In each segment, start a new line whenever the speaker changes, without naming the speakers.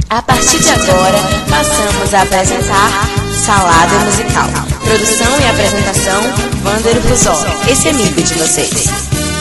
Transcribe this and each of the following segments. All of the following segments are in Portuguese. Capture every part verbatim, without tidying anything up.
A partir de agora, passamos a apresentar Salada Musical. Produção e apresentação, Wander Ruzol, esse amigo de vocês.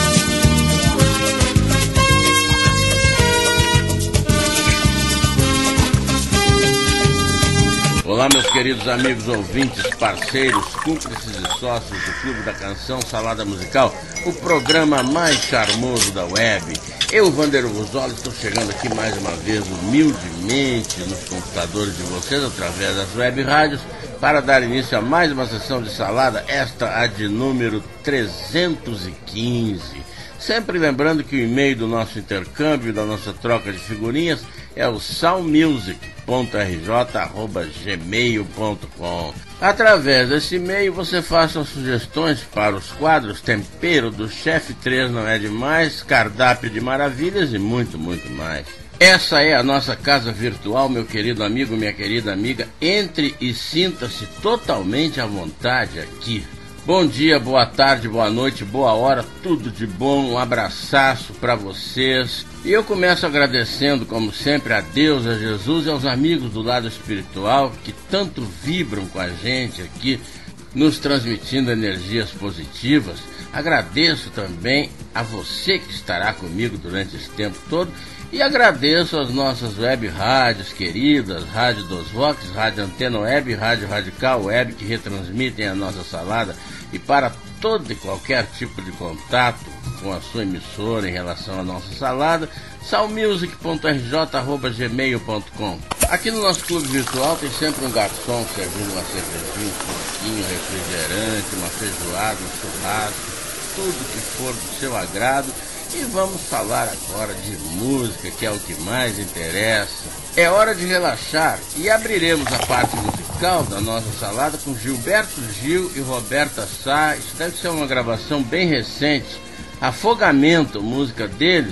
Olá, meus queridos amigos ouvintes, parceiros, cúmplices e sócios do Clube da Canção Salada Musical, o programa mais charmoso da web. Eu, Wander Ruzol, estou chegando aqui mais uma vez humildemente nos computadores de vocês, através das web rádios, para dar início a mais uma sessão de salada, esta a de número trezentos e quinze. Sempre lembrando que o e-mail do nosso intercâmbio, da nossa troca de figurinhas, é o salmusic ponto r j arroba gmail ponto com. Através desse e-mail você faça sugestões para os quadros Tempero do Chefe três Não É Demais, Cardápio de Maravilhas e muito, muito mais. Essa é a nossa casa virtual, meu querido amigo, minha querida amiga. Entre e sinta-se totalmente à vontade aqui. Bom dia, boa tarde, boa noite, boa hora, tudo de bom, um abraçaço para vocês. E eu começo agradecendo, como sempre, a Deus, a Jesus e aos amigos do lado espiritual que tanto vibram com a gente aqui, nos transmitindo energias positivas. Agradeço também a você que estará comigo durante esse tempo todo e agradeço às nossas web rádios queridas, Rádio dos Vox, Rádio Antena Web, Rádio Radical Web, que retransmitem a nossa salada. E para todo e qualquer tipo de contato com a sua emissora em relação à nossa salada, salmusic ponto r j arroba gmail ponto com. Aqui no nosso clube virtual tem sempre um garçom servindo uma cervejinha, um suquinho, um refrigerante, uma feijoada, um churrasco, tudo que for do seu agrado. E vamos falar agora de música, que é o que mais interessa. É hora de relaxar e abriremos a parte musical da nossa salada com Gilberto Gil e Roberta Sá. Isso deve ser uma gravação bem recente, Afogamento, música deles.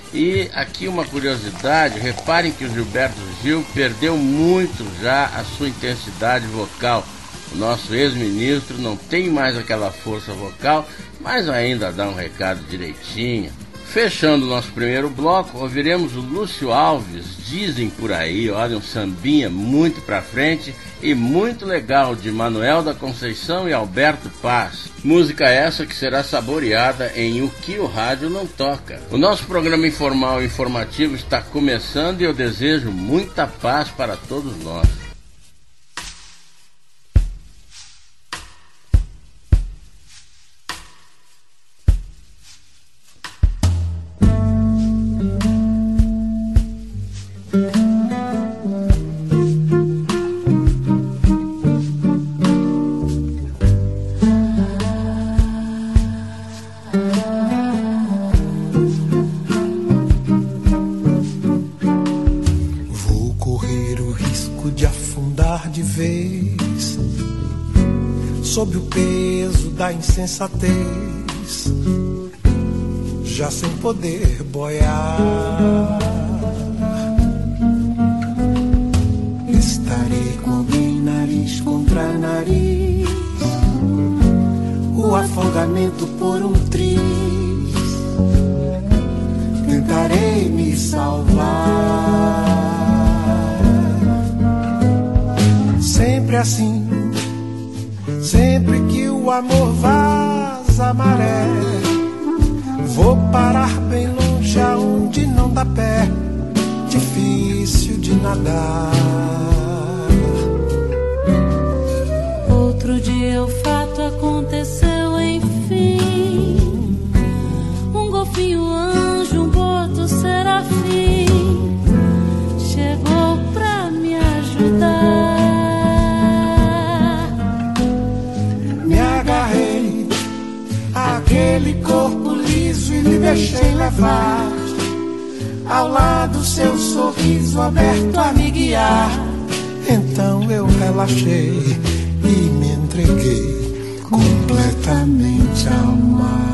E aqui uma curiosidade, reparem que o Gilberto Gil perdeu muito já a sua intensidade vocal. O nosso ex-ministro não tem mais aquela força vocal, mas ainda dá um recado direitinho. Fechando o nosso primeiro bloco, ouviremos o Lúcio Alves, Dizem Por Aí, olha, um sambinha muito pra frente e muito legal, de Manuel da Conceição e Alberto Paz. Música essa que será saboreada em O Que o Rádio Não Toca. O nosso programa informal e informativo está começando e eu desejo muita paz para todos nós.
Sob o peso da insensatez, já sem poder boiar, estarei com alguém nariz contra nariz, o afogamento por um triz, tentarei me salvar, sempre assim. Sempre que o amor vaza a maré, vou parar bem longe aonde não dá pé, difícil de nadar.
Outro dia o fato aconteceu, enfim. Um golfinho anjo, um boto serafim, chegou pra me ajudar.
Aquele corpo liso e me deixei levar, ao lado seu sorriso aberto a me guiar. Então eu relaxei e me entreguei completamente ao mar.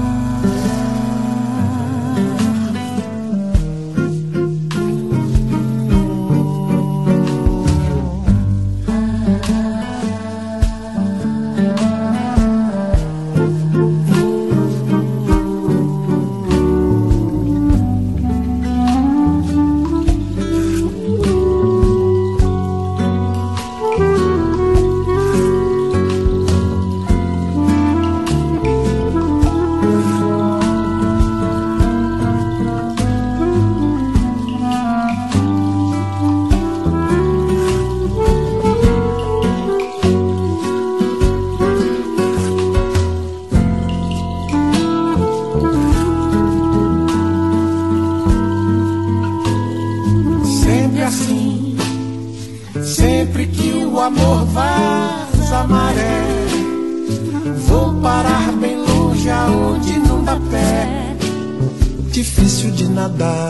assim. Sempre que o amor vaza a maré, vou parar bem longe aonde não dá pé. Difícil de nadar.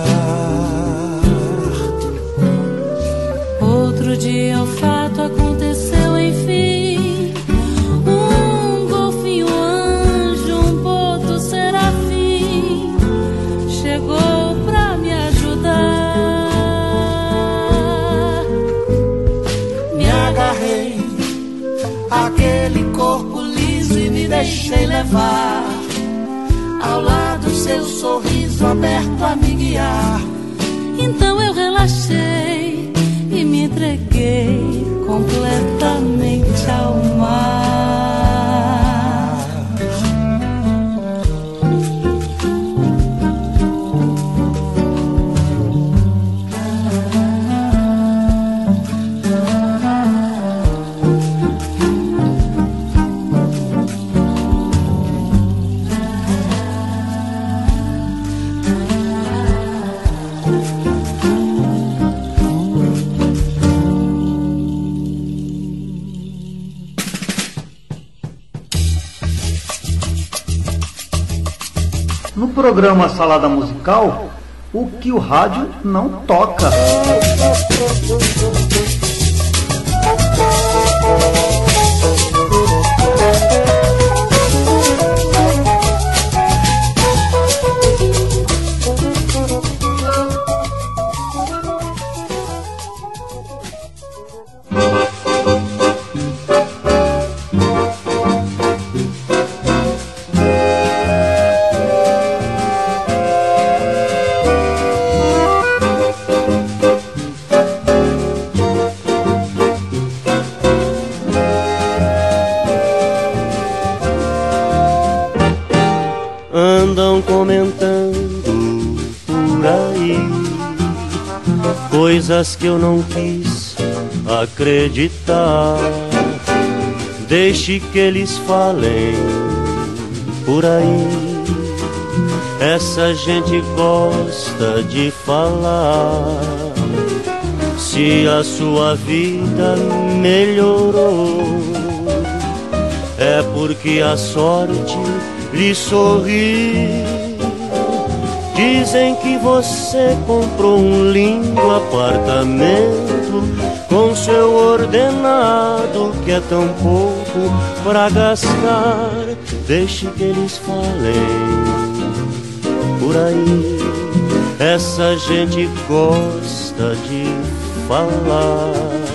Outro dia o fato aconteceu, enfim. Um golfinho anjo, um boto serafim chegou pra me ajudar.
Me agarrei àquele corpo liso e me deixei levar. Ao lado seu sorriso aberto a me guiar.
Então eu relaxei e me entreguei completamente ao mar.
No programa Salada Musical, o que o rádio não toca.
Andam comentando por aí coisas que eu não quis acreditar. Deixe que eles falem por aí. Essa gente gosta de falar. Se a sua vida melhorou, é porque a sorte lhe sorri. Dizem que você comprou um lindo apartamento com seu ordenado, que é tão pouco pra gastar. Deixe que eles falem por aí. Essa gente gosta de falar.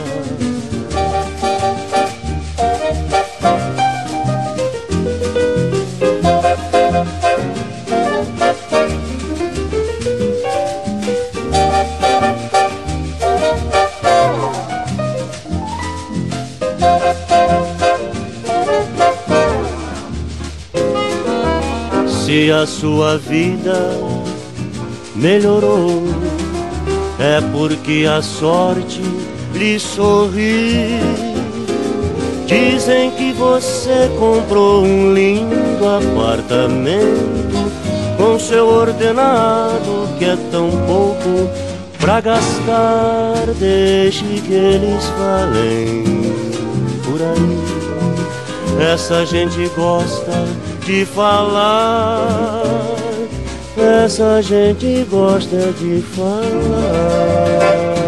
Se a sua vida melhorou, é porque a sorte lhe sorri. Dizem que você comprou um lindo apartamento com seu ordenado, que é tão pouco pra gastar. Deixe que eles falem por aí. Essa gente gosta de falar. Essa gente gosta de falar.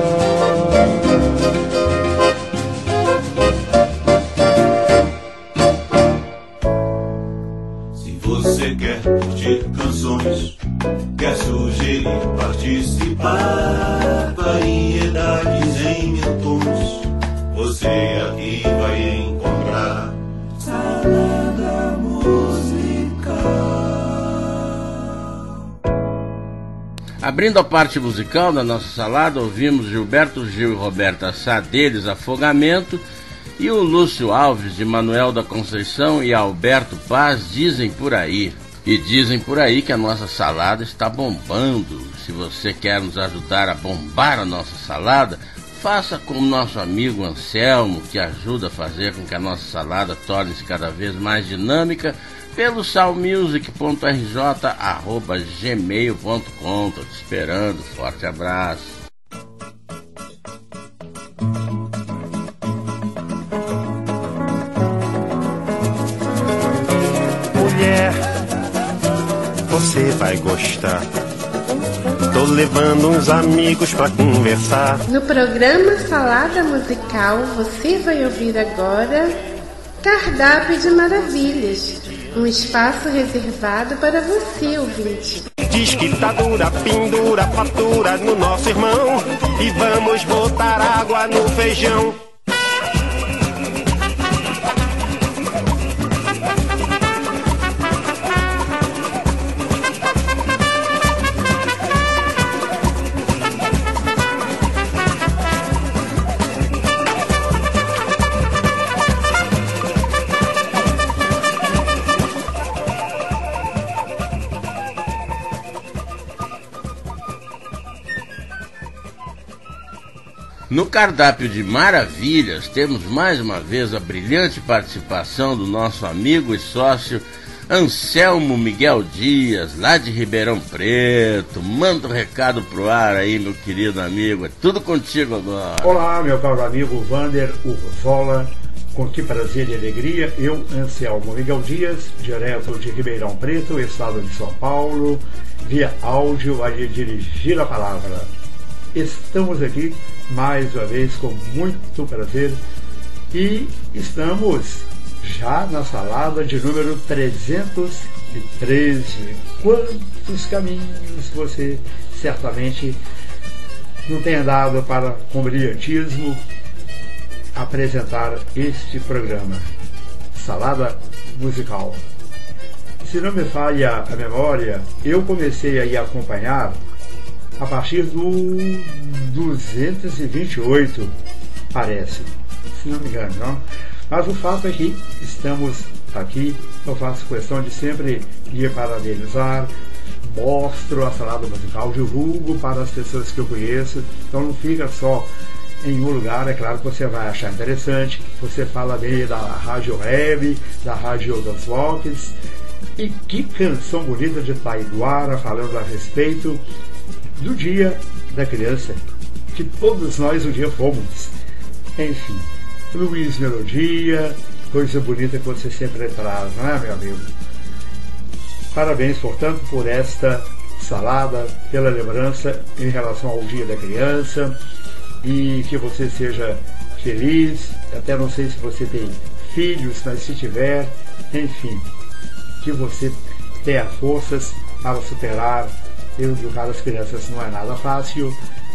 Se você quer curtir canções, quer sugerir, participar, variedades em mil tons, você aqui vai encontrar Salada Musical.
Abrindo a parte musical da nossa salada, ouvimos Gilberto Gil e Roberta Sá, deles Afogamento, e o Lúcio Alves, de Manuel da Conceição e Alberto Paz, Dizem Por Aí. E dizem por aí que a nossa salada está bombando. Se você quer nos ajudar a bombar a nossa salada, faça como nosso amigo Anselmo, que ajuda a fazer com que a nossa salada torne-se cada vez mais dinâmica, pelo salmusic ponto r j arroba gmail ponto com. Estou te esperando. Forte abraço.
Mulher, você vai gostar. Tô levando uns amigos pra conversar.
No programa Salada Musical, você vai ouvir agora Cardápio de Maravilhas, um espaço reservado para você, ouvinte.
Diz que tá dura, pendura, fatura no nosso irmão. E vamos botar água no feijão.
No cardápio de maravilhas, temos mais uma vez a brilhante participação do nosso amigo e sócio Anselmo Miguel Dias, lá de Ribeirão Preto. Manda um recado pro ar aí, meu querido amigo. É tudo contigo agora.
Olá, meu caro amigo Vander Urzola. Com que prazer e alegria, eu, Anselmo Miguel Dias, direto de Ribeirão Preto, estado de São Paulo, via áudio a lhe dirigir a palavra. Estamos aqui mais uma vez com muito prazer e estamos já na salada de número trezentos e treze. Quantos caminhos você certamente não tem andado para, com brilhantismo, apresentar este programa, Salada Musical. Se não me falha a memória, eu comecei aí a acompanhar a partir do duzentos e vinte e oito, parece, se não me engano, não? Mas o fato é que estamos aqui, eu faço questão de sempre ir parabenizar, mostro a salada musical, divulgo para as pessoas que eu conheço, então não fica só em um lugar, é claro que você vai achar interessante, você fala bem da Rádio Web, da Rádio das Walks, e que canção bonita de Taiguara falando a respeito do Dia da Criança, que todos nós um dia fomos. Enfim, Luiz Melodia, coisa bonita que você sempre traz, não é, meu amigo? Parabéns, portanto, por esta salada, pela lembrança em relação ao Dia da Criança, e que você seja feliz. Até não sei se você tem filhos, mas se tiver, enfim, que você tenha forças para superar. Educar as crianças não é nada fácil,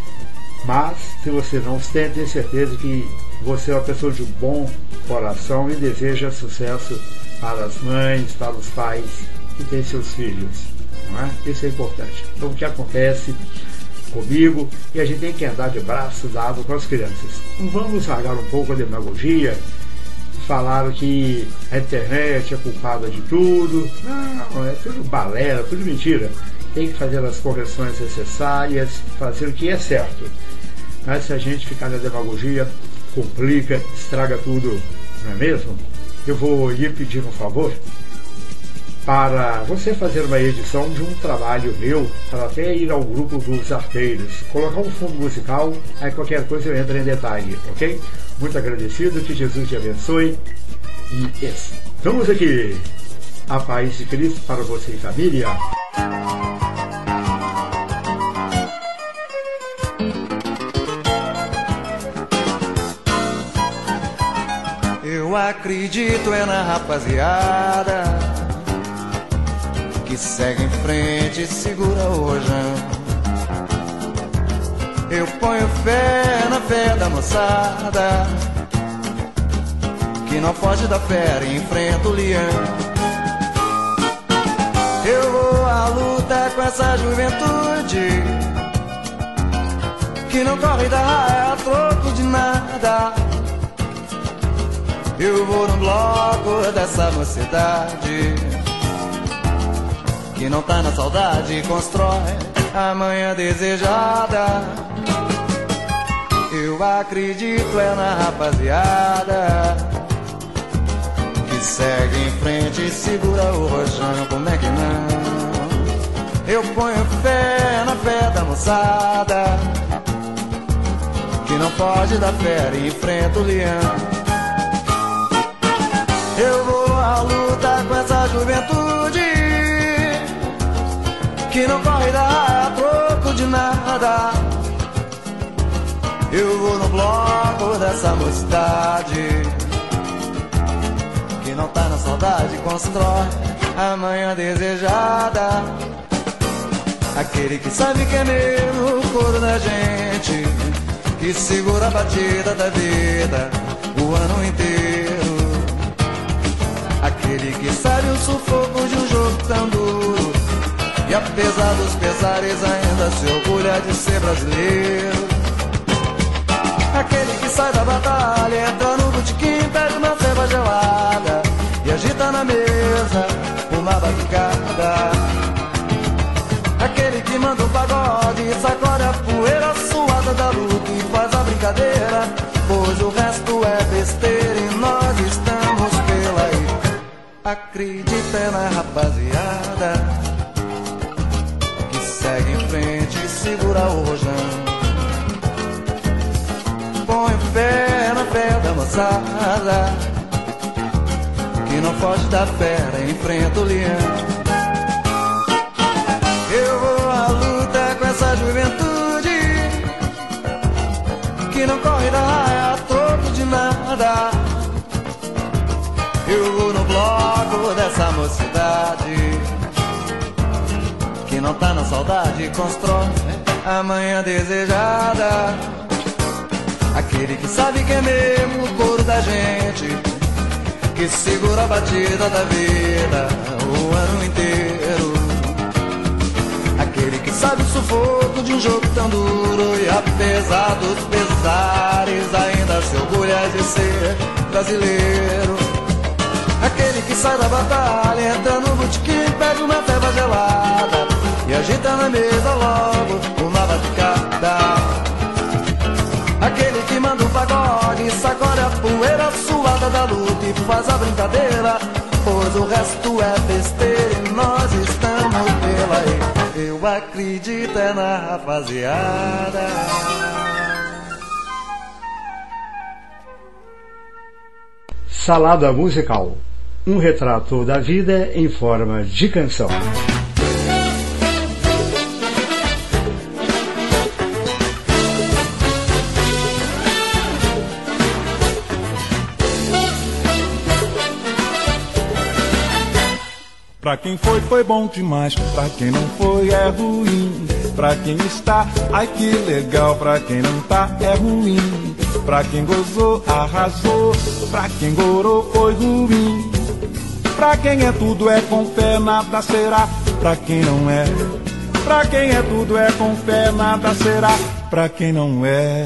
mas se você não os tem, tenha certeza que você é uma pessoa de bom coração e deseja sucesso para as mães, para os pais que têm seus filhos, não é? Isso é importante. Então, o que acontece comigo, e a gente tem que andar de braço dado com as crianças. Não vamos largar um pouco a demagogia, falar que a internet é culpada de tudo. Não, é tudo balela, tudo mentira. Tem que fazer as correções necessárias, fazer o que é certo. Mas se a gente ficar na demagogia, complica, estraga tudo, não é mesmo? Eu vou lhe pedir um favor para você fazer uma edição de um trabalho meu, para até ir ao grupo dos arteiros, colocar um fundo musical, aí qualquer coisa eu entro em detalhe, ok? Muito agradecido, que Jesus te abençoe e estamos aqui. A paz de Cristo para você e família.
Eu acredito é na rapaziada que segue em frente e segura o rojão. Eu ponho fé na fé da moçada que não foge da fera e enfrenta o leão. Eu vou à luta com essa juventude que não corre da raia a troco de nada. Eu vou no bloco dessa mocidade que não tá na saudade e constrói a manhã desejada. Eu acredito é na rapaziada que segue em frente e segura o rojão. Como é que não? Eu ponho fé na fé da moçada que não foge da fera e enfrenta o leão. Eu vou à luta com essa juventude que não corre da raia a troco de nada. Eu vou no bloco dessa mocidade que não tá na saudade, constrói a manhã desejada. Aquele que sabe que é mesmo o coro da gente, que segura a batida da vida o ano inteiro. Aquele que sabe o sufoco de um jogo tão duro e apesar dos pesares ainda se orgulha de ser brasileiro. Aquele que sai da batalha, entra no botequim, pede uma ceva gelada e agita na mesa uma batucada. Aquele que manda um pagode e sacode a poeira suada da luta e faz a brincadeira, pois o resto é besteira e nós estamos pela aí. Acredita na rapaziada que segue em frente e segura o rojão. Põe fé na fé da moçada que não foge da fera e enfrenta o leão. Eu vou à luta com essa juventude que não corre da raia a troco de nada. Eu vou no bloco dessa mocidade que não tá na saudade e constrói a manhã desejada. Aquele que sabe que é mesmo o coro da gente, que segura a batida da vida o ano inteiro. Aquele que sabe o sufoco de um jogo tão duro e apesar dos pesares ainda se orgulha de ser brasileiro. Aquele que sai da batalha, entra no botequim, pede uma ceva gelada e agita na mesa logo uma batucada. Aquele que manda um pagode e sacode a poeira suada da luta e faz a brincadeira, pois o resto é besteira e nós estamos pela aí. Eu acredito é na rapaziada.
Salada musical, um retrato da vida em forma de canção.
Pra quem foi, foi bom demais. Pra quem não foi, é ruim. Pra quem está, ai que legal. Pra quem não tá, é ruim. Pra quem gozou, arrasou. Pra quem gorou, foi ruim. Pra quem é tudo, é com fé, nada será. Pra quem não é. Pra quem é tudo, é com fé, nada será. Pra quem não é.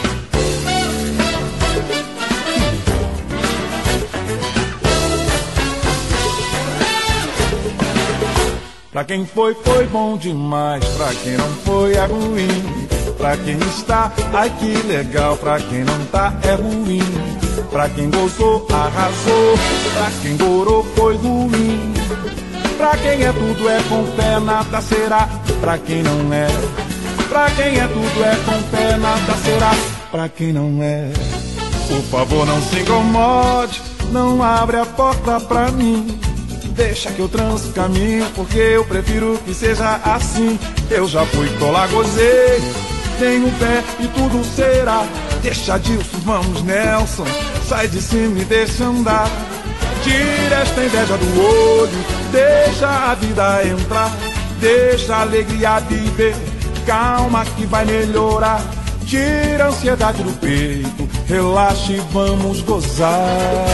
Pra quem foi, foi bom demais. Pra quem não foi, é ruim. Pra quem está, ai que legal. Pra quem não tá, é ruim. Pra quem gozou, arrasou. Pra quem gorou, foi ruim. Pra quem é tudo, é com fé, nada será. Pra quem não é. Pra quem é tudo, é com fé, nada será. Pra quem não é. Por favor, não se incomode. Não abre a porta pra mim. Deixa que eu transo o caminho, porque eu prefiro que seja assim. Eu já fui colar, gozei, tenho fé e tudo será. Deixa Dilson, vamos Nelson, sai de cima e deixa andar. Tira esta inveja do olho, deixa a vida entrar. Deixa a alegria viver, calma que vai melhorar. Tira a ansiedade do peito, relaxa e vamos gozar.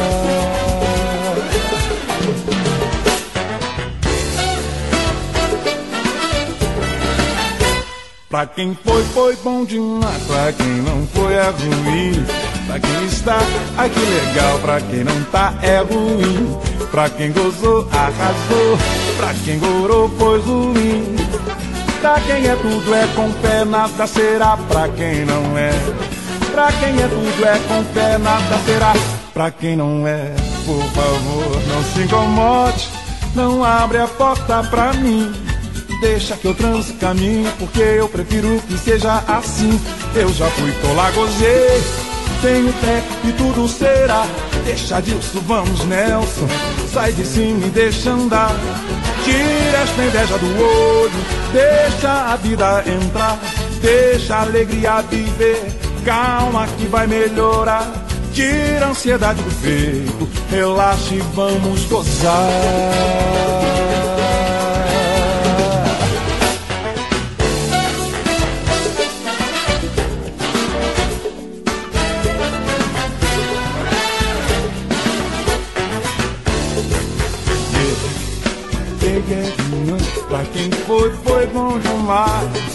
Pra quem foi, foi bom demais. Pra quem não foi, é ruim. Pra quem está, ai que legal. Pra quem não tá, é ruim. Pra quem gozou, arrasou. Pra quem gorou, foi ruim. Pra quem é tudo, é com fé, nada será. Pra quem não é. Pra quem é tudo, é com fé, nada será. Pra quem não é, por favor, não se incomode. Não abre a porta pra mim. deixa que eu transe caminho, porque eu prefiro que seja assim. Eu já fui tola, gozei, tenho pé e tudo será. Deixa disso, vamos Nelson, sai de cima e deixa andar. Tira esta inveja do olho, deixa a vida entrar, deixa a alegria viver, calma que vai melhorar. Tira a ansiedade do peito, relaxa e vamos gozar. Peguedinho, pra quem foi, foi bom demais.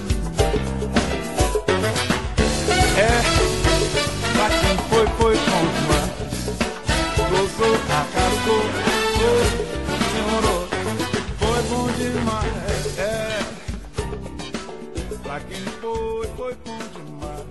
É, pra quem foi, foi bom demais. Gozou, acaricou, demorou, foi bom demais. É, pra quem foi, foi bom demais.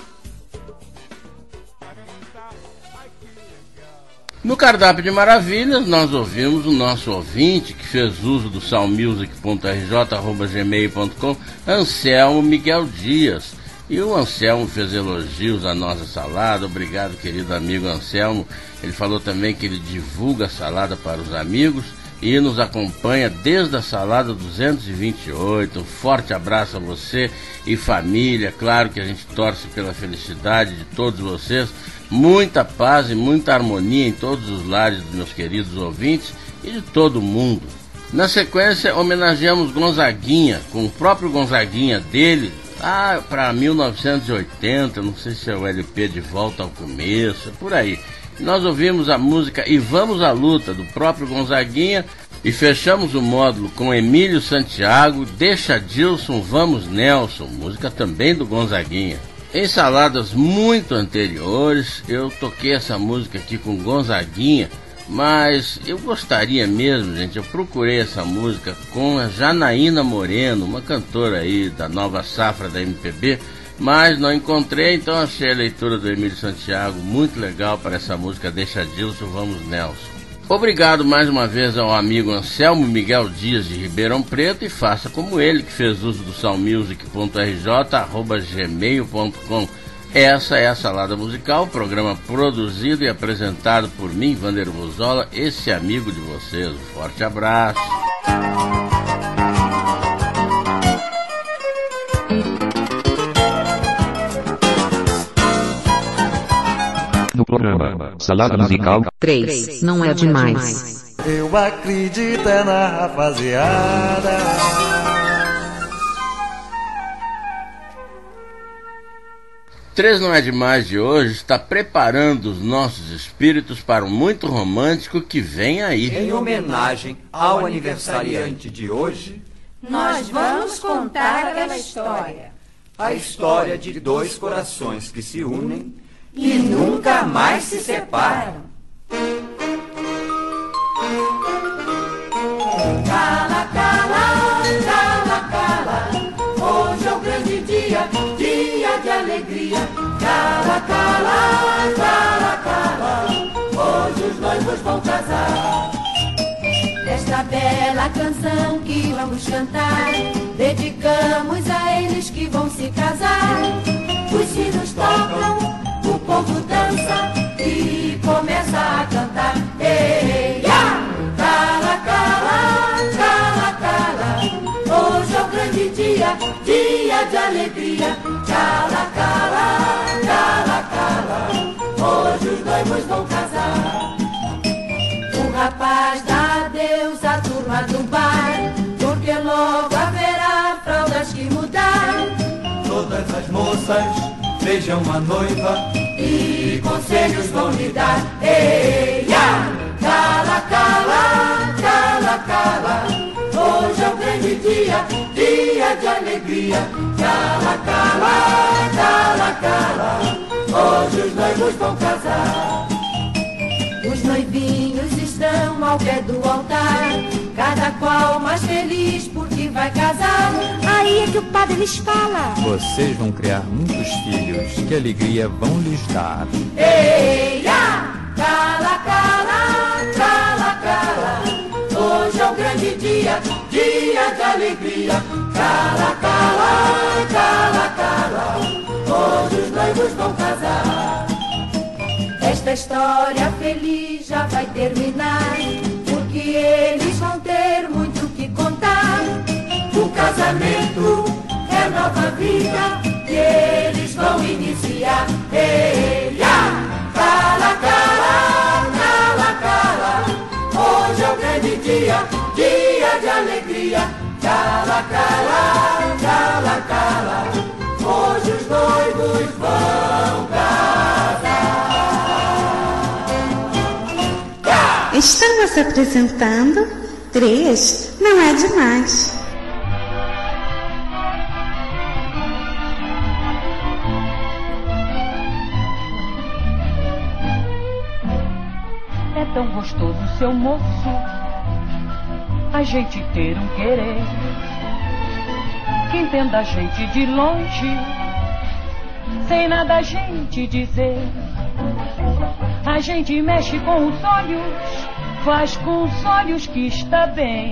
Pra quem tá, ai que legal.
No Cardápio de Maravilhas, nós ouvimos o nosso ouvinte que fez uso do salmusic ponto r j arroba gmail ponto com, Anselmo Miguel Dias. E o Anselmo fez elogios à nossa salada. Obrigado, querido amigo Anselmo. Ele falou também que ele divulga a salada para os amigos e nos acompanha desde a salada duzentos e vinte e oito. Um forte abraço a você e família. Claro que a gente torce pela felicidade de todos vocês. Muita paz e muita harmonia em todos os lares dos meus queridos ouvintes e de todo mundo. Na sequência, homenageamos Gonzaguinha, com o próprio Gonzaguinha dele, ah, para mil novecentos e oitenta, não sei se é o L P de Volta ao Começo, por aí. Nós ouvimos a música E Vamos à Luta, do próprio Gonzaguinha, e fechamos o módulo com Emílio Santiago, Deixa Dilson, Vamos Nelson, música também do Gonzaguinha. Em saladas muito anteriores, eu toquei essa música aqui com Gonzaguinha, mas eu gostaria mesmo, gente, eu procurei essa música com a Janaína Moreno, uma cantora aí da nova safra da M P B, mas não encontrei, então achei a leitura do Emílio Santiago muito legal para essa música Deixa Dilson, Vamos Nelson. Obrigado mais uma vez ao amigo Anselmo Miguel Dias de Ribeirão Preto e faça como ele, que fez uso do salmusic ponto r j arroba gmail ponto com. Essa é a Salada Musical, programa produzido e apresentado por mim, Vander Buzola, esse amigo de vocês. Um forte abraço.
No programa Salada Musical
três, não é demais.
Eu acredito é na rapaziada.
Três Não É Demais de hoje está preparando os nossos espíritos para um muito romântico que vem aí.
Em homenagem ao aniversariante de hoje,
nós vamos contar aquela história.
A história de dois corações que se unem e nunca mais se separam.
Cala, cala, cala, cala, hoje é o grande dia, dia de alegria. Cala, cala, cala, cala, hoje os noivos vão casar. Esta bela canção que vamos cantar, dedicamos a eles que vão se casar. Os sinos tocam, o povo dança e começa a cantar. Ei, ya! Cala, cala, cala, cala, hoje é o grande dia, dia de alegria. Cala, cala, cala, cala, hoje os noivos vão casar. O rapaz dá adeus à turma do bar, porque logo haverá fraldas que mudar.
Todas as moças beijam a noiva
e conselhos vão lhe dar. Ei, ya! Cala, cala, cala, cala, hoje é o grande dia, dia de alegria. Cala, cala, cala, cala, hoje os noivos vão casar. Os noivinhos estão ao pé do altar, cada qual mais feliz porque vai casar.
Aí é que o padre lhes fala:
vocês vão criar muitos filhos, que alegria vão lhes dar.
Ei, ya! Cala, cala, cala, cala, hoje é o grande grande dia, dia de alegria. Cala, cala, cala, cala, hoje os noivos vão casar. Esta história feliz já vai terminar, porque eles vão ter muito o que contar. O casamento é nova vida que eles vão iniciar. Ei, ah, cala, cala, cala, cala, hoje é o grande dia, dia de alegria. Cala, cala, cala, cala, hoje os noivos vão casar.
Estamos apresentando Três Não É Demais.
É tão gostoso, seu moço, a gente ter um querer que entenda a gente de longe, sem nada a gente dizer. A gente mexe com os olhos, faz com os olhos que está bem.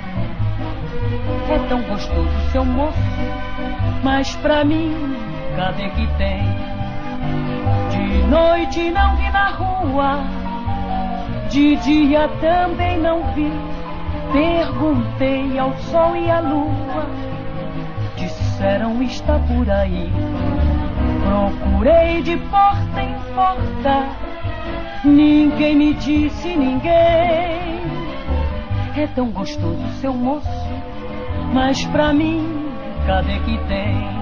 É tão gostoso, seu moço, mas pra mim, cadê que tem? De noite não vi na rua, de dia também não vi. Perguntei ao sol e à lua, disseram está por aí. Procurei de porta em porta, ninguém me disse ninguém. É tão gostoso, seu moço, mas pra mim, cadê que tem?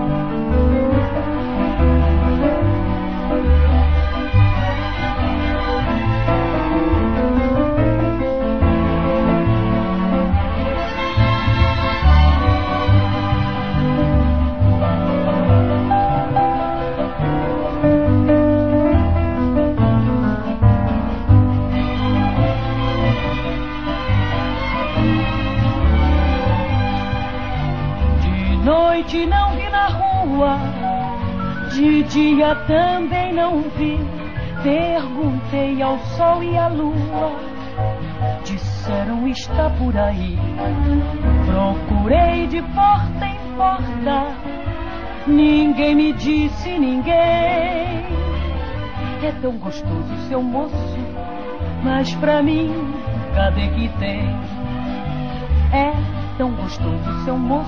De não vi na rua, de dia também não vi. Perguntei ao sol e à lua, disseram está por aí. Procurei de porta em porta, ninguém me disse ninguém. É tão gostoso, seu moço, mas pra mim, cadê que tem? É tão gostoso, seu moço,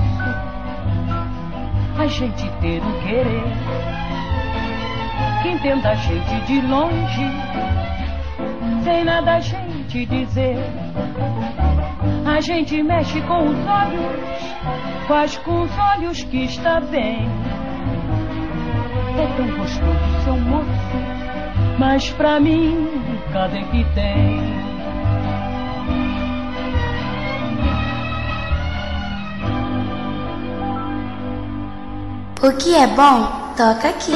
a gente ter um querer que entenda a gente de longe, sem nada a gente dizer. A gente mexe com os olhos, faz com os olhos que está bem. É tão gostoso, seu moço, mas pra mim, cadê que tem?
O que é bom, toca aqui.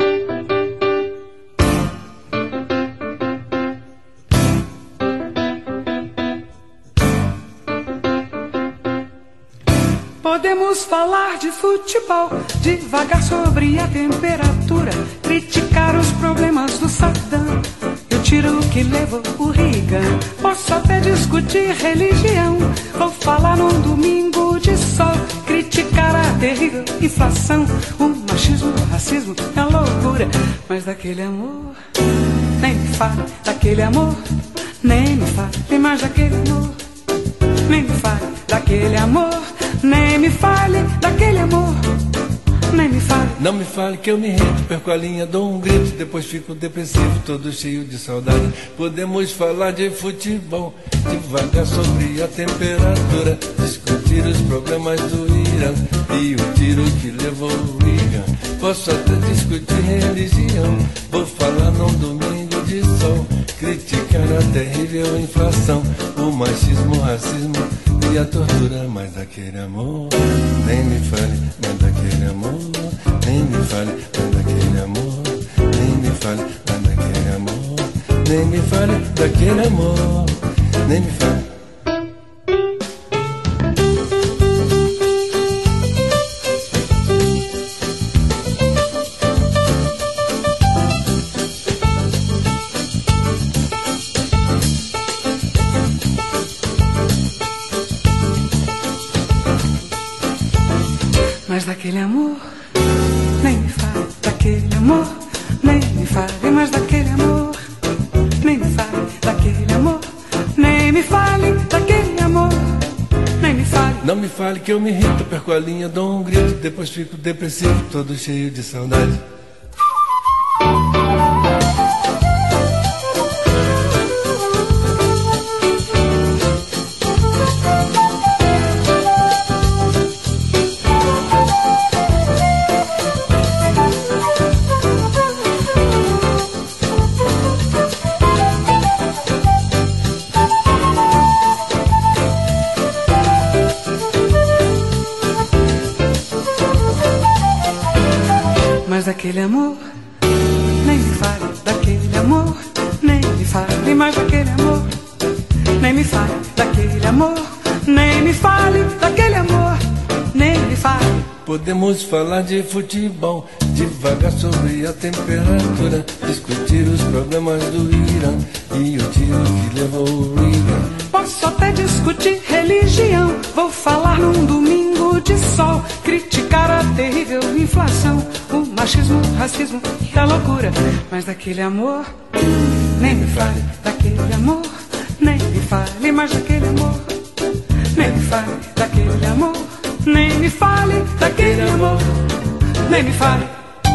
Podemos falar de futebol, devagar sobre a temperatura, criticar os problemas do Saddam, eu tiro o que levou o Reagan. Posso até discutir religião, vou falar num domingo de sol, criticar a terrível inflação. O machismo, o racismo é uma loucura, mas daquele amor nem me fale, daquele amor nem me fale, mais daquele amor nem me fale, daquele amor nem me fale, daquele amor nem me fale.
Não me fale que eu me irrito, perco a linha, dou um grito, depois fico depressivo, todo cheio de saudade. Podemos falar de futebol, devagar sobre a temperatura, discutir os problemas do Irã e o tiro que levou o Reagan. Posso até discutir religião, vou falar num domingo de sol, criticar a terrível inflação, o machismo, o racismo e a tortura. Mas daquele amor nem me fale, mas daquele amor nem me fale, mas daquele amor nem me fale, mas daquele amor nem me fale, daquele amor nem me fale.
daquele amor, nem me fale daquele amor, nem me fale mais daquele amor, nem me fale daquele amor, nem me fale daquele amor, nem me fale.
Não me fale que eu me irrito, perco a linha, dou um grito, depois fico depressivo, todo cheio de saudade.
Daquele amor, nem me fale daquele amor, nem me fale mais daquele amor, nem me fale daquele amor, nem me fale daquele amor, nem me fale.
Podemos falar de futebol, devagar sobre a temperatura, discutir os problemas do Irã e o tiro que levou o Reagan.
Posso até discutir religião, vou falar num domingo de sol, criticar a terrível inflação, o machismo, o racismo e a loucura. Mas daquele amor, nem me fale daquele amor, nem me fale mais daquele amor, nem me fale daquele amor, nem me fale daquele amor, nem me fale.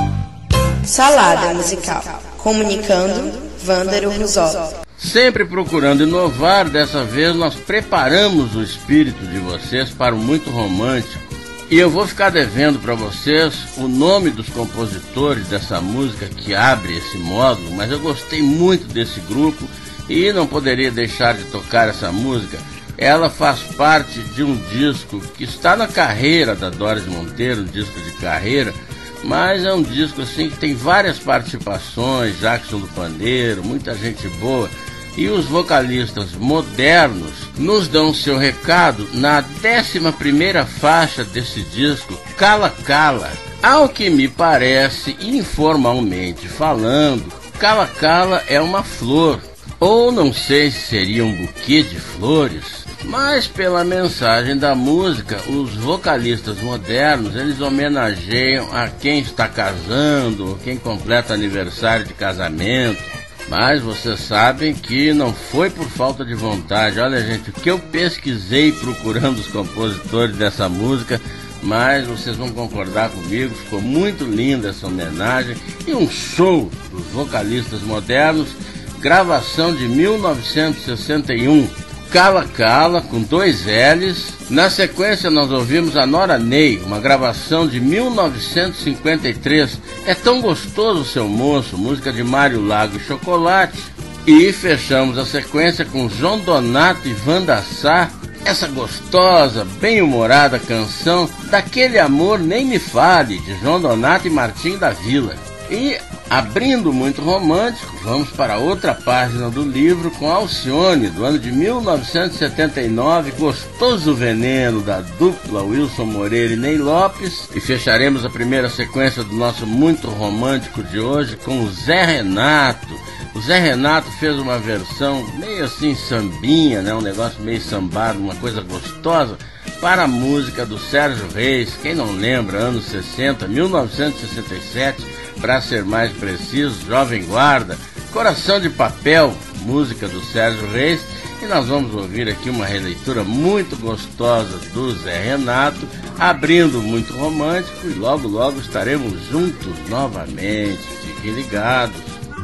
Salada musical. Comunicando, Wander Urruzola.
Sempre procurando inovar, dessa vez nós preparamos o espírito de vocês para o muito romântico. E eu vou ficar devendo para vocês o nome dos compositores dessa música que abre esse módulo, mas eu gostei muito desse grupo e não poderia deixar de tocar essa música. Ela faz parte de um disco que está na carreira da Doris Monteiro, um disco de carreira, mas é um disco assim que tem várias participações, Jackson do Pandeiro, muita gente boa. E os vocalistas modernos nos dão seu recado na décima primeira faixa desse disco, Cala Cala. Ao que me parece, informalmente falando, Cala Cala é uma flor, ou não sei se seria um buquê de flores, mas pela mensagem da música, os vocalistas modernos, eles homenageiam a quem está casando, ou quem completa aniversário de casamento. Mas vocês sabem que não foi por falta de vontade. Olha, gente, o que eu pesquisei procurando os compositores dessa música, mas vocês vão concordar comigo, ficou muito linda essa homenagem e um show dos vocalistas modernos, gravação de mil novecentos e sessenta e um, Cala Cala, com dois L's. Na sequência nós ouvimos a Nora Ney, uma gravação de mil novecentos e cinquenta e três, É Tão Gostoso Seu Moço, música de Mário Lago e Chocolate. E fechamos a sequência com João Donato e Wanda Sá, essa gostosa, bem-humorada canção Daquele Amor Nem Me Fale, de João Donato e Martim da Vila. E, abrindo muito romântico, vamos para outra página do livro com Alcione, do ano de mil novecentos e setenta e nove, Gostoso Veneno, da dupla Wilson Moreira e Ney Lopes. E fecharemos a primeira sequência do nosso muito romântico de hoje com o Zé Renato. O Zé Renato fez uma versão meio assim sambinha, né? Um negócio meio sambado, uma coisa gostosa, para a música do Sérgio Reis. Quem não lembra, anos sessenta, mil novecentos e sessenta e sete, para ser mais preciso, Jovem Guarda, Coração de Papel, música do Sérgio Reis. E nós vamos ouvir aqui uma releitura muito gostosa do Zé Renato, abrindo muito romântico, e logo logo estaremos juntos novamente. Fiquem ligados.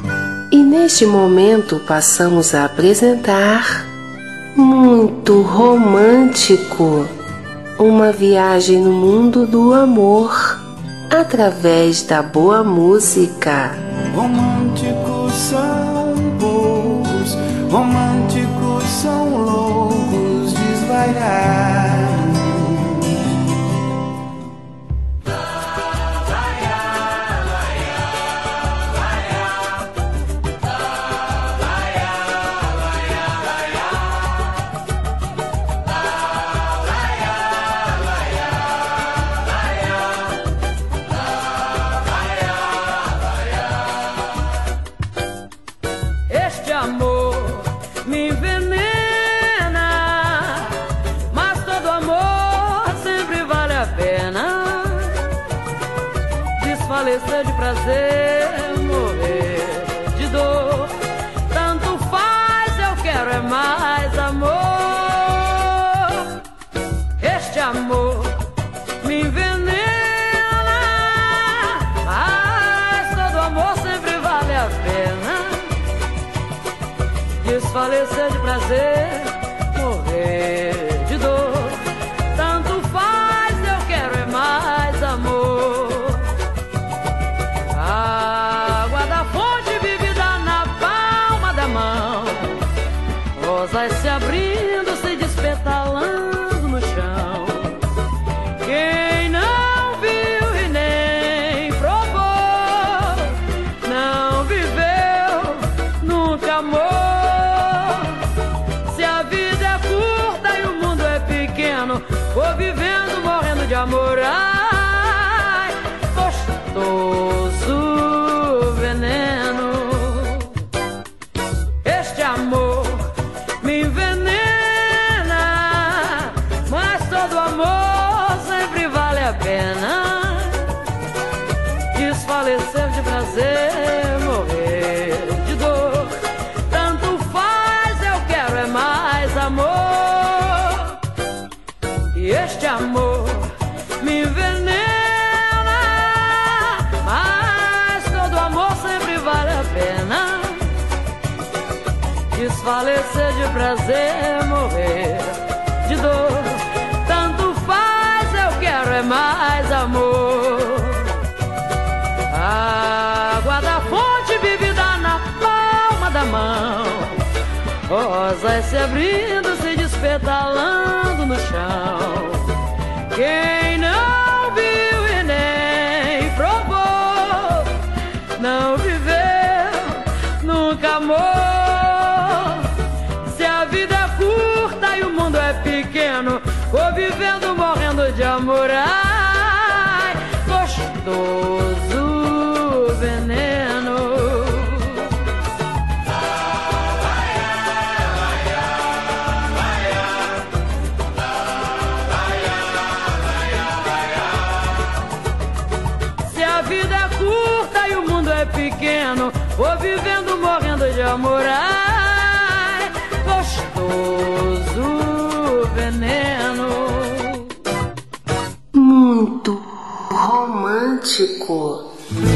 E neste momento passamos a apresentar Muito Romântico, uma viagem no mundo do amor através da boa música.
Românticos são poucos, românticos são loucos, desvairados.
Este amor me envenena, mas desfalecer de prazer, morrer de dor. Tanto faz, eu quero é mais amor. A água da fonte bebida na palma da mão, rosas se abrindo, se despetalando no chão. Quem não viu e nem provou, não viveu, nunca amou. Se a vida é curta e o mundo é pequeno, vou vivendo, morrendo de amor. Ai, gostoso veneno. Este amor me envenena, mas todo amor sempre vale a pena. Desfalecer de prazer, morrer de dor. Tanto faz, eu quero é mais amor. E este amor me envenena, mas todo amor sempre vale a pena. Desfalecer de prazer, morrer de dor. Tanto faz, eu quero é mais amor. A água da fonte bebida na palma da mão, rosas se abrindo, se despetalando no chão. Quem não viu e nem provou, não viveu, nunca amou. Se a vida é curta e o mundo é pequeno, vou vivendo, morrendo de amor. Ai, gostoso veneno. Se a vida é curta e o mundo é pequeno, vou vivendo, morrendo de amor. Ai, gostoso veneno.
Muito romântico.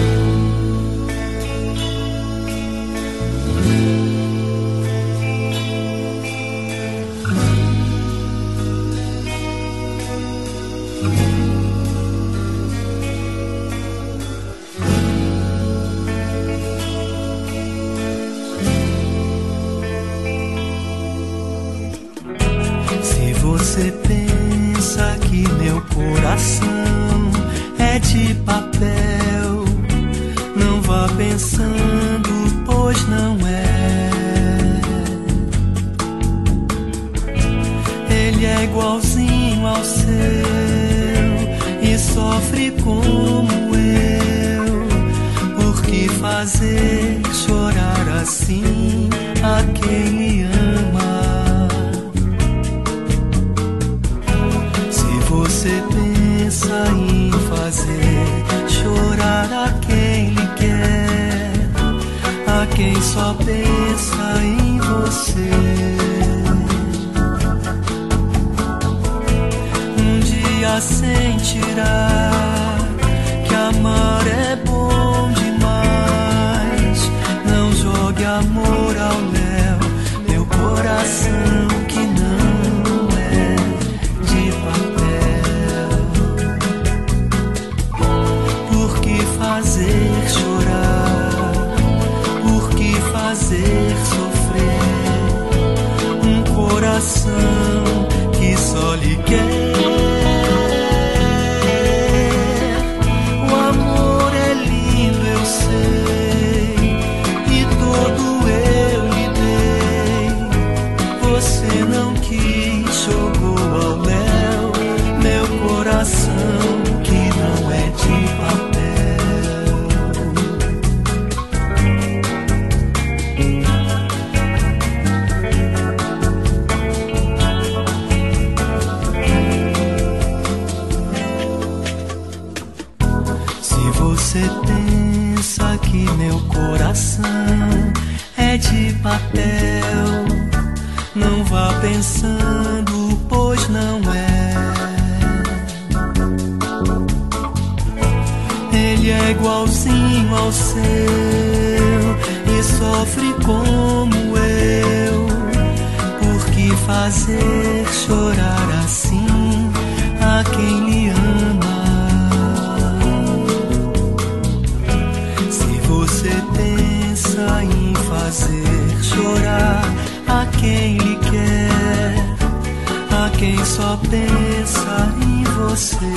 Se você pensa que meu coração é de papel, não vá pensando, pois não é. Ele é igualzinho ao seu e sofre como eu. Por que fazer chorar assim a quem me ama? Você pensa em fazer chorar a quem lhe quer, a quem só pensa em você. Um dia sentirá que amar é bom demais. Não jogue amor ao léu, meu coração que não é de papel. Fazer chorar, por que fazer sofrer um coração que só lhe quer? O amor é lindo, eu sei, e todo eu lhe dei. Você não quis, jogou ao léu meu coração que não é de papel. Você pensa que meu coração é de papel, não vá pensando, pois não é. Ele é igualzinho ao seu e sofre como eu. fazer chorar assim a quem lhe ama. Se você pensa em fazer chorar a quem lhe quer, a quem só pensa em você,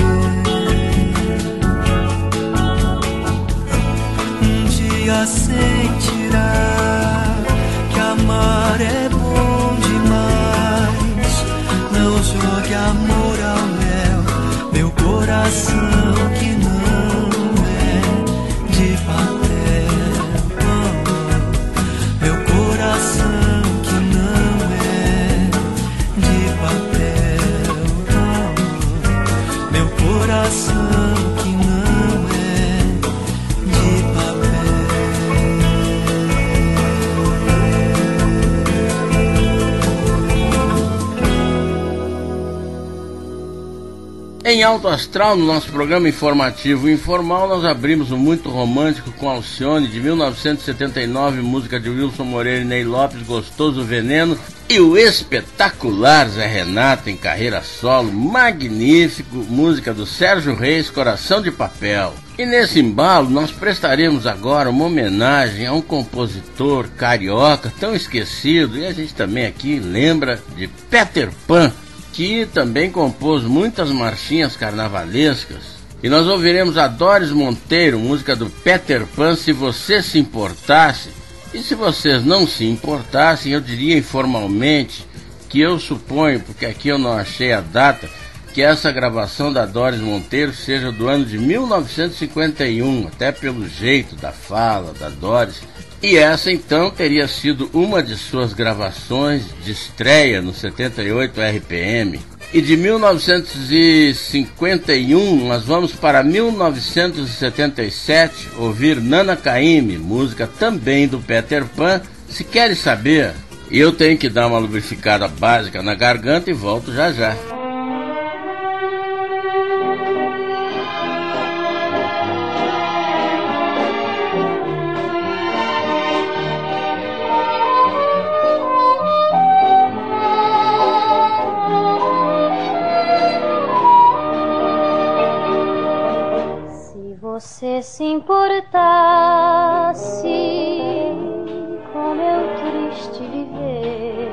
um dia sentirá que amar é bom demais. Não jogue amor ao léu, meu coração que não é de papel. Meu coração que não é de papel. Meu coração que não é de
Em Alto Astral, no nosso programa informativo informal, nós abrimos o Muito Romântico com Alcione, de mil novecentos e setenta e nove, música de Wilson Moreira e Ney Lopes, Gostoso Veneno, e o espetacular Zé Renato em carreira solo, magnífico, música do Sérgio Reis, Coração de Papel. E nesse embalo, nós prestaremos agora uma homenagem a um compositor carioca tão esquecido, e a gente também aqui lembra de Peter Pan, que também compôs muitas marchinhas carnavalescas. E nós ouviremos a Doris Monteiro, música do Peter Pan, Se Você Se Importasse. E se vocês não se importassem, eu diria informalmente que eu suponho, porque aqui eu não achei a data, que essa gravação da Doris Monteiro seja do ano de mil novecentos e cinquenta e um, até pelo jeito da fala da Doris. E essa então teria sido uma de suas gravações de estreia no setenta e oito R P M. E de mil novecentos e cinquenta e um nós vamos para mil novecentos e setenta e sete ouvir Nana Caymmi, música também do Peter Pan, Se Queres Saber. E eu tenho que dar uma lubrificada básica na garganta e volto já já.
Se se importasse com meu triste viver,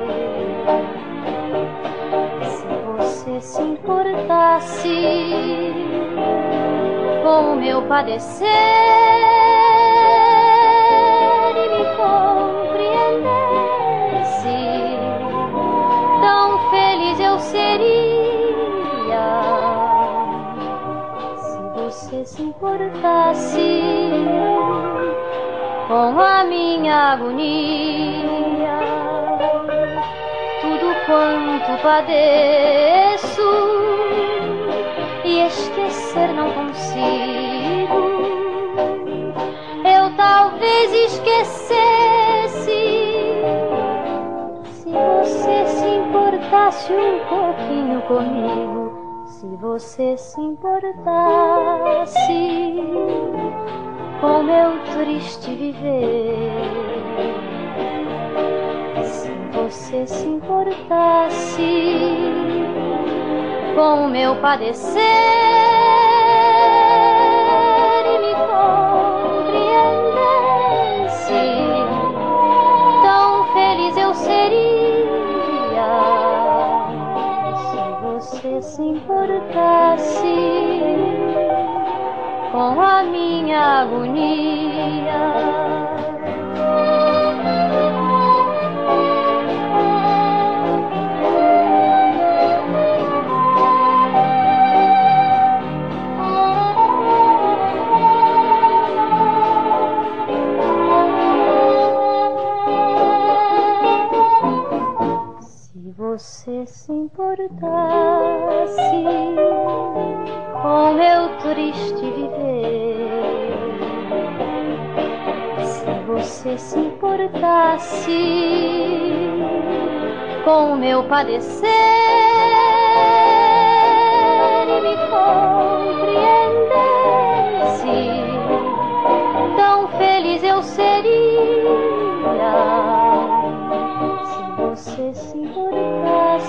se você se importasse com o meu padecer e me compreendesse, tão feliz eu seria. Se se importasse com a minha agonia, tudo quanto padeço, e esquecer não consigo, eu talvez esquecesse, se você se importasse um pouquinho comigo. Se você se importasse com meu triste viver, se você se importasse com o meu padecer e me compreendesse, tão feliz eu seria. Se se importasse com a minha agonia. Você se importasse com meu triste viver, se você se importasse com meu padecer e me compreendesse, tão feliz eu seria. Se você se importasse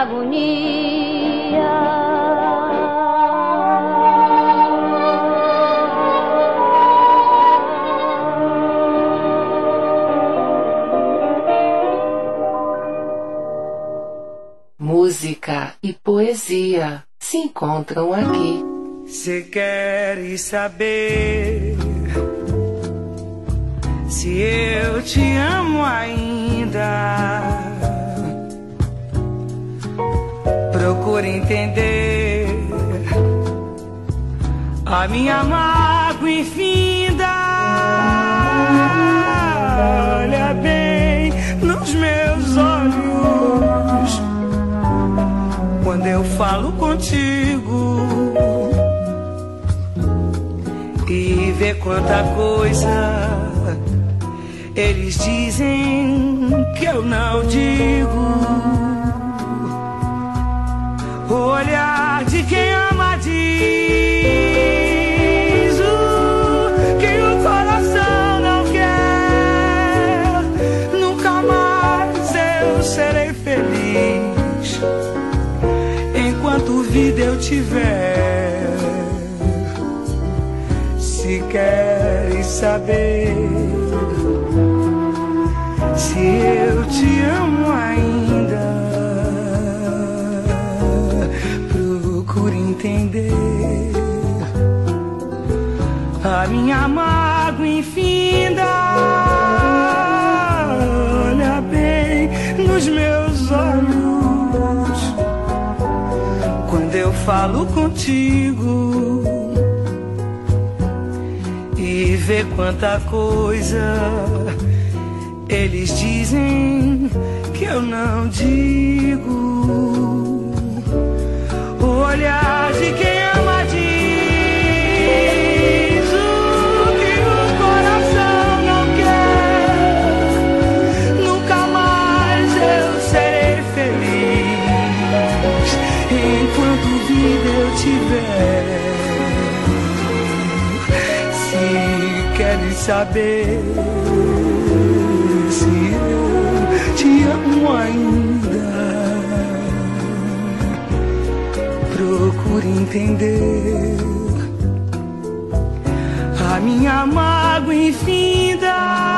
agonia.
Música e poesia se encontram aqui.
Se queres saber se eu te amo ainda, procure entender a minha mágoa infinda. Olha bem nos meus olhos quando eu falo contigo e vê quanta coisa eles dizem que eu não digo. O olhar de quem ama diz o que o coração não quer. Nunca mais eu serei feliz enquanto vida eu tiver. Se queres saber se eu te amo ainda, procure entender a minha mágoa infinda. Olha bem nos meus olhos quando eu falo contigo e vê quanta coisa eles dizem que eu não digo. O olhar de quem ama diz o que o coração não quer. Nunca mais eu serei feliz enquanto vida eu tiver. Se queres saber se eu te amo ainda, procure entender a minha mágoa infinda.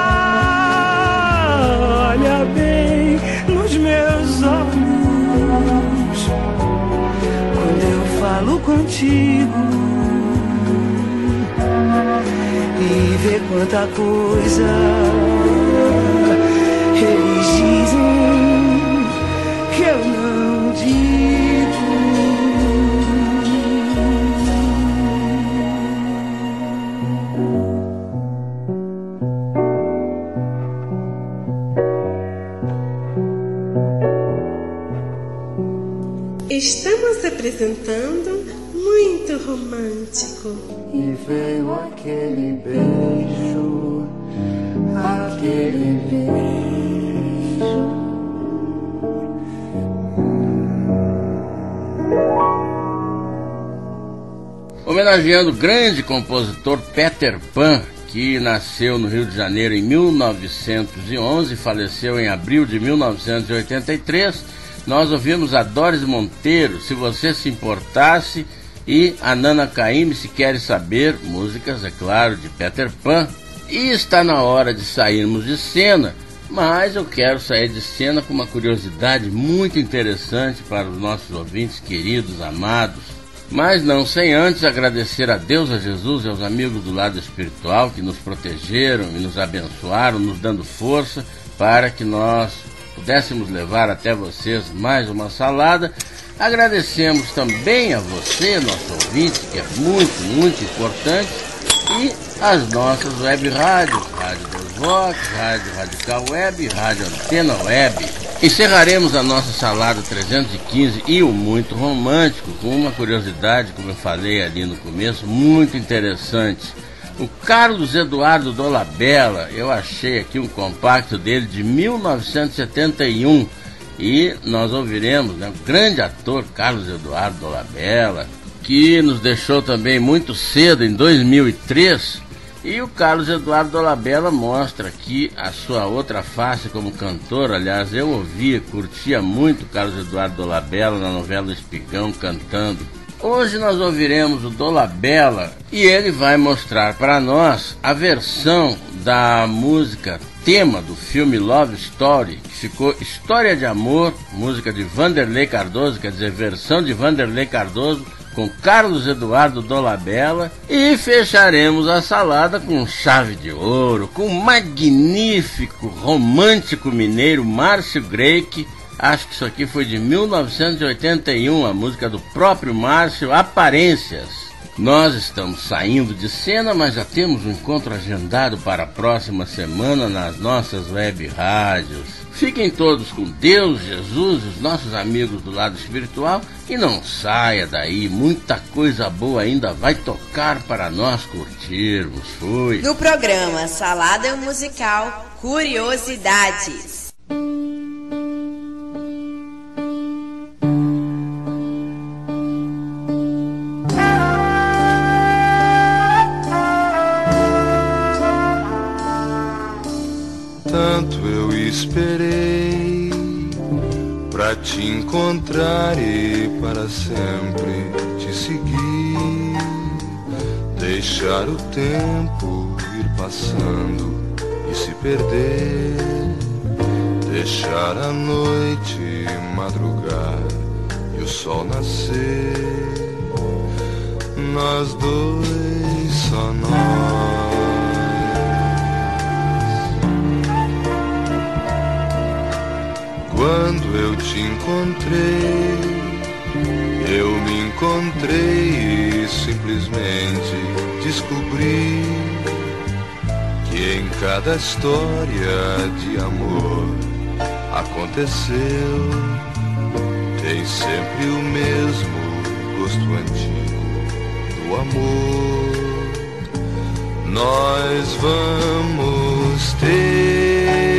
Olha bem nos meus olhos quando eu falo contigo e vê quanta coisa eles dizem que eu não digo.
Estamos apresentando Muito Romântico.
E veio aquele beijo, aquele beijo.
Homenageando o grande compositor Peter Pan, que nasceu no Rio de Janeiro em mil novecentos e onze e faleceu em abril de mil novecentos e oitenta e três, nós ouvimos a Doris Monteiro, Se Você Se Importasse, e a Nana Caymmi, Se Queres Saber, músicas, é claro, de Peter Pan. E está na hora de sairmos de cena, mas eu quero sair de cena com uma curiosidade muito interessante para os nossos ouvintes queridos, amados. Mas não sem antes agradecer a Deus, a Jesus e aos amigos do lado espiritual que nos protegeram e nos abençoaram, nos dando força para que nós pudéssemos levar até vocês mais uma salada. Agradecemos também a você, nosso ouvinte, que é muito, muito importante, e as nossas web rádios, Rádio Deus Vox, Rádio Radical Web, Rádio Antena Web. Encerraremos a nossa salada trezentos e quinze e o Muito Romântico com uma curiosidade, como eu falei ali no começo, muito interessante. O Carlos Eduardo Dolabella, eu achei aqui um compacto dele de mil novecentos e setenta e um, e nós ouviremos, né, o grande ator Carlos Eduardo Dolabella, que nos deixou também muito cedo, em dois mil e três, E o Carlos Eduardo Dolabella mostra aqui a sua outra face como cantor. Aliás, eu ouvia, curtia muito o Carlos Eduardo Dolabella na novela Espigão cantando. Hoje nós ouviremos o Dolabella e ele vai mostrar para nós a versão da música tema do filme Love Story, que ficou História de Amor, música de Vanderlei Cardoso, quer dizer, versão de Vanderlei Cardoso, com Carlos Eduardo Dolabella, e fecharemos a salada com chave de ouro, com o magnífico romântico mineiro Márcio Greik. Acho que isso aqui foi de mil novecentos e oitenta e um, a música do próprio Márcio, Aparências. Nós estamos saindo de cena, mas já temos um encontro agendado para a próxima semana nas nossas web rádios. Fiquem todos com Deus, Jesus, os nossos amigos do lado espiritual, e não saia daí, muita coisa boa ainda vai tocar para nós curtirmos. Fui.
No programa Salada Musical, Curiosidades.
Tanto eu esperei pra te encontrar e para sempre te seguir, deixar o tempo ir passando e se perder, deixar a noite madrugar e o sol nascer, nós dois, só nós. Quando eu te encontrei, eu me encontrei e simplesmente descobri que em cada história de amor aconteceu, tem sempre o mesmo gosto antigo do amor. Nós vamos ter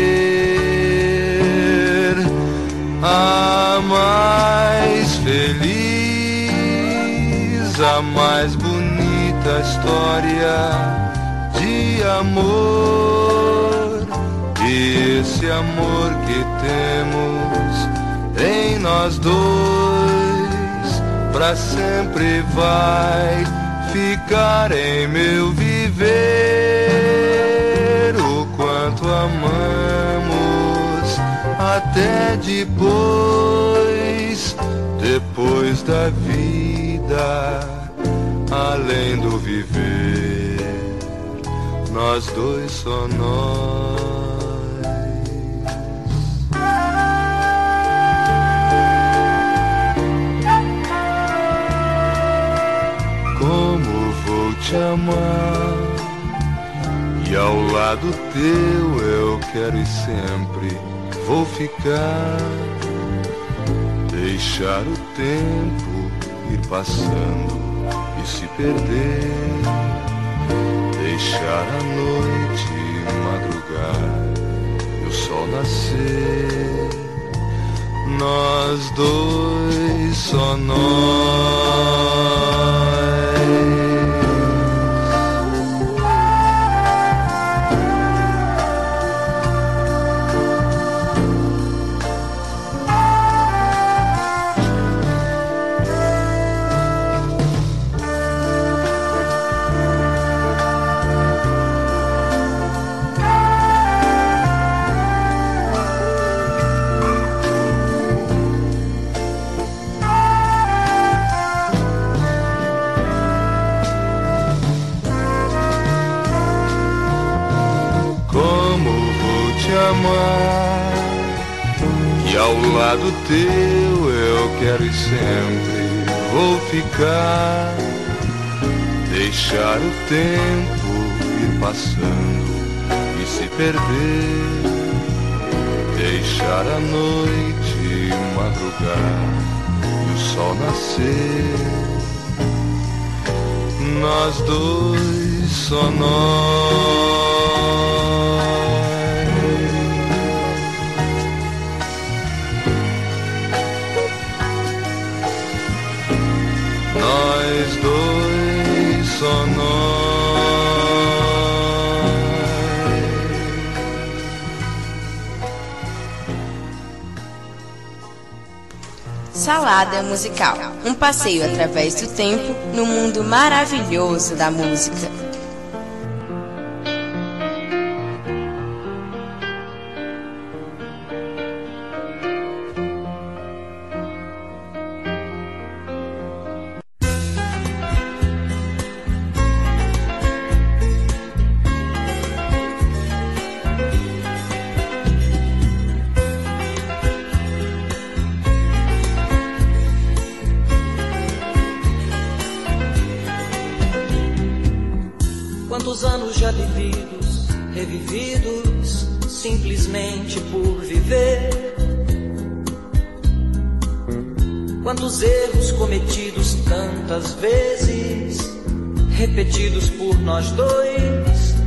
a mais feliz, a mais bonita história de amor. E esse amor que temos em nós dois, pra sempre vai ficar em meu viver. O quanto amamos até depois, depois da vida, além do viver, nós dois, só nós. Como vou te amar, e ao lado teu eu quero e sempre vou ficar, deixar o tempo ir passando e se perder, deixar a noite madrugar e o sol nascer, nós dois, só nós. E ao lado teu eu quero e sempre vou ficar, deixar o tempo ir passando e se perder, deixar a noite madrugar e o sol nascer, nós dois, só nós. Nós dois, só nós.
Salada Musical, um passeio através do tempo no mundo maravilhoso da música.
Quantos anos já vividos, revividos, simplesmente por viver. Quantos erros cometidos tantas vezes, repetidos por nós dois.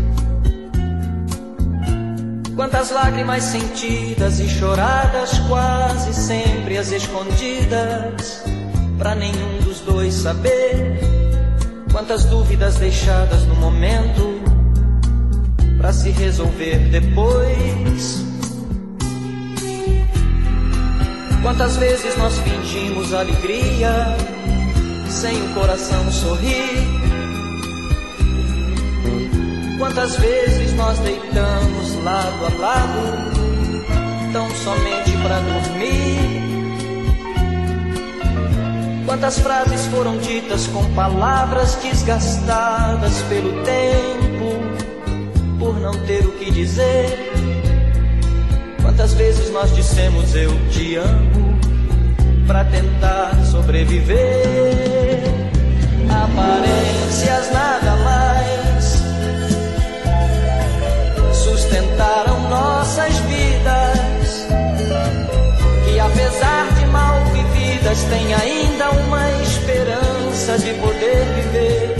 Quantas lágrimas sentidas e choradas, quase sempre as escondidas, pra nenhum dos dois saber. Quantas dúvidas deixadas no momento pra se resolver depois. Quantas vezes nós fingimos alegria sem o coração sorrir. Quantas vezes nós deitamos lado a lado tão somente pra dormir. Quantas frases foram ditas com palavras desgastadas pelo tempo, por não ter o que dizer. Quantas vezes nós dissemos eu te amo, pra tentar sobreviver. Aparências nada mais sustentaram nossas vidas, que apesar de mal vividas tem ainda uma esperança de poder viver.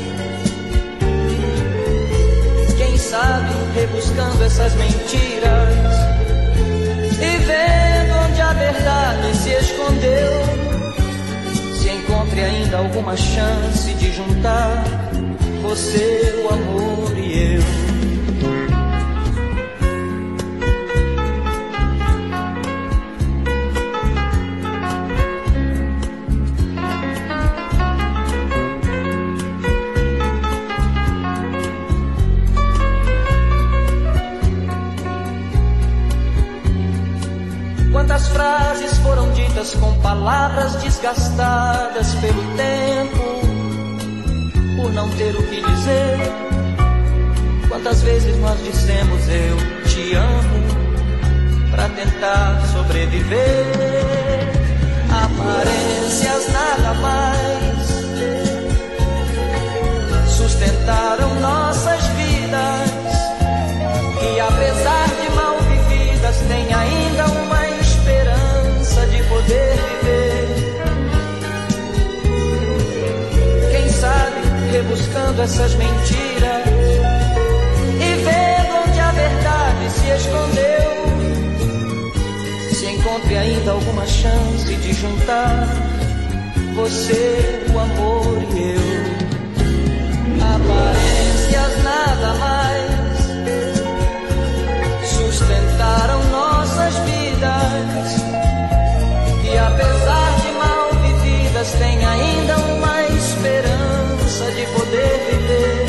Quem sabe rebuscando essas mentiras e vendo onde a verdade se escondeu, se encontre ainda alguma chance de juntar você, o amor e eu. Quantas frases foram ditas com palavras desgastadas pelo tempo, por não ter o que dizer. Quantas vezes nós dissemos eu te amo, pra tentar sobreviver. Aparências nada mais sustentaram nossas vidas, que apesar de mal vividas tem ainda uma esperança de poder viver. Quem sabe rebuscando essas mentiras e vendo onde a verdade se escondeu, se encontre ainda alguma chance de juntar você, o amor e eu. Aparências nada mais sustentaram nossas vidas, e apesar de mal vividas tem ainda uma esperança de poder viver.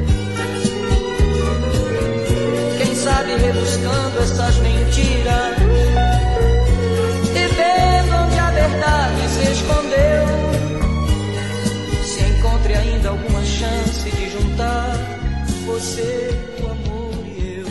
Quem sabe rebuscando essas mentiras e vendo onde a verdade se escondeu, se encontre ainda alguma chance de juntar você, o amor e eu.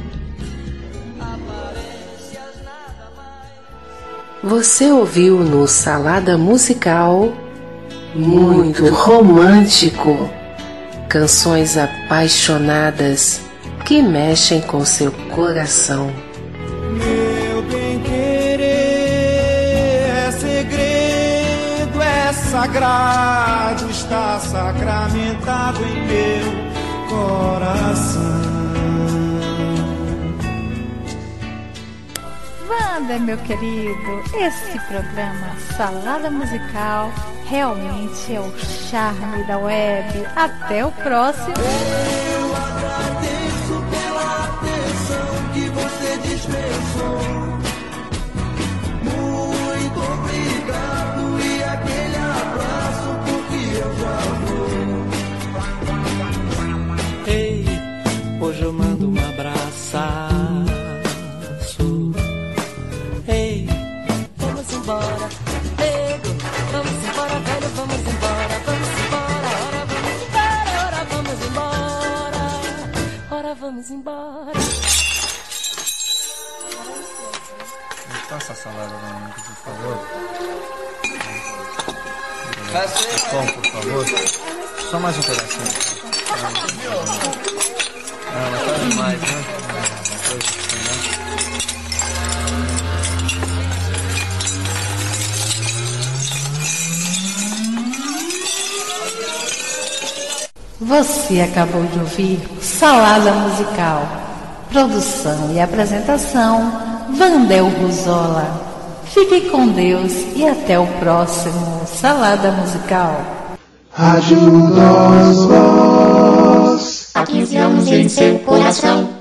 Aparências nada mais.
Você ouviu no Salada Musical muito romântico, canções apaixonadas que mexem com seu coração.
Meu bem-querer é segredo, é sagrado, está sacramentado em meu coração.
Wander, meu querido, esse programa Salada Musical realmente é o charme da web. Até o próximo.
Eu agradeço pela atenção que você dispensou. Muito obrigado.
mando um abraço. Ei, vamos embora, nego, vamos embora, velho, vamos embora, vamos embora, ora vamos embora, ora vamos embora, ora vamos embora.
Me passa a salada pra mim, por favor. Pão, por favor. Só mais um pedacinho. Ah, mas tá demais, né?
Você acabou de ouvir Salada Musical. Produção e apresentação, Vandel Ruzola. Fique com Deus e até o próximo Salada Musical.
Rádio Nós Voz. Há quinze anos em seu coração.